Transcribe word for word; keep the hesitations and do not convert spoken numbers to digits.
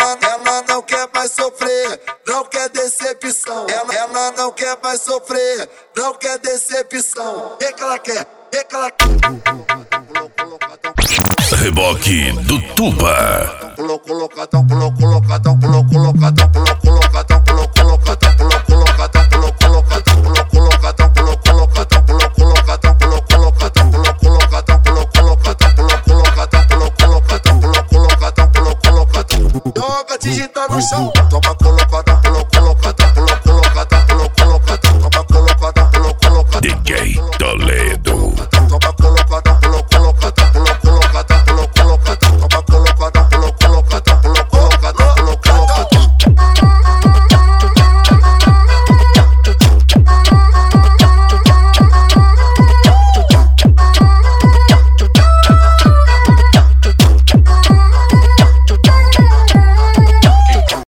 Ela, ela não quer mais sofrer, não quer decepção. Ela, ela não quer mais sofrer, não quer decepção. O que que ela quer? O que que ela quer? Reboque do Tuba. Pulou colocadão, pulou colocadão, pulou colocadão, pulou colocadão, pulou colocadão, pulou colocadão, pulou colocadão, pulou colocadão, pulou colocadão, pulou colocadão, pulou colocadão, pulou colocadão, pulou colocadão, pulou colocadão, pulou colocadão, pulou colocadão, pulou colocadão. Joga digital no chão, toma colocadão, pulou